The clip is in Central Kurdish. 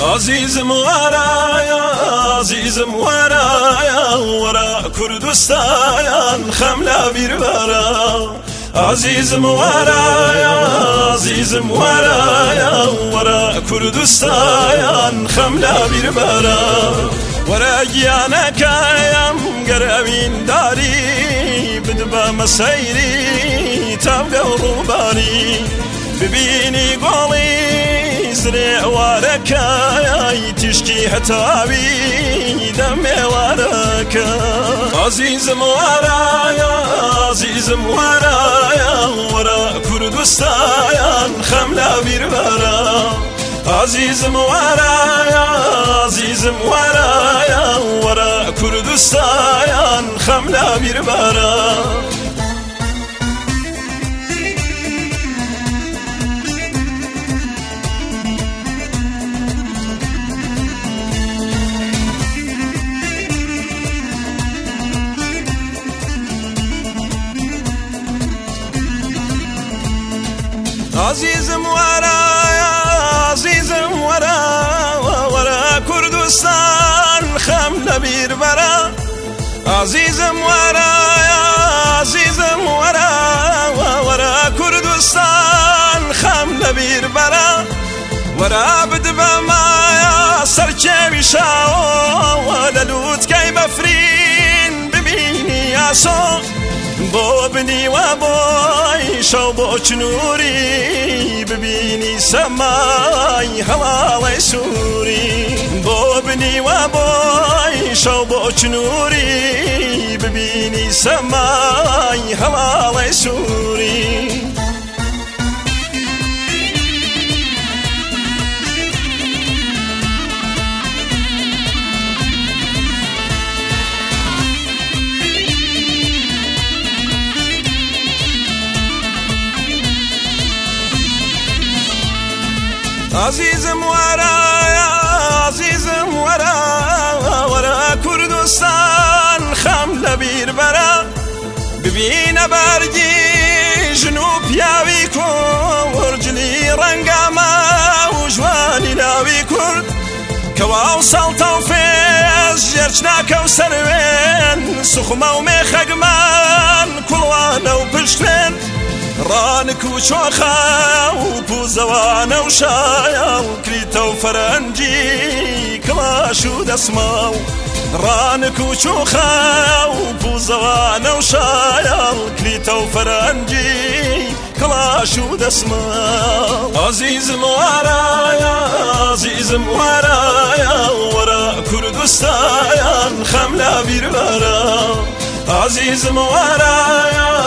عزيزم ورايا ورا كردستان خملا بيربارا عزيزم ورايا ورا كردستان خملا بيربارا ورا جيانك يم قرابين داري بدبا مسيري تبقى روباني ببيني قولي زرع واركاي تشكي حتابي دمي واركا عزيزم ورايا ورا كردستان خملا بيربارا عزيزم ورايا ورا كردستان خملا بيربارا عزيزم ورايا ورا كردستان خملا بيربارا عزيزم ورايا ورا كردستان خملا بيربارا ورا بدبا مايا سرچه بشاو وللوت كي بفرين ببيني ياسو بو بني وابوي شو بوچ نوري ببيني سماي هوالي سوري بو بني وابوي شو بوچ نوري ببيني سماي هوالي سوري عزيزم ورايا ورا كردستان خملا بيربارا ببين برجي جنوب ياوي كورجلي رنقاما وجواني لاوي كرد كواو سلطة وفيز جرجناك وسروين سخمة وميخقمان كلوانا وبشتين رانك وشوخا وبوزوانا وشايل كريتا وفرنجي كلاشو دسماو رانك وشوخا وبوزوانا وشايل كريتا وفرنجي كلاشو دسماو عزيزم ورايا ورا كردستان خملا بيربارا عزيزم ورايا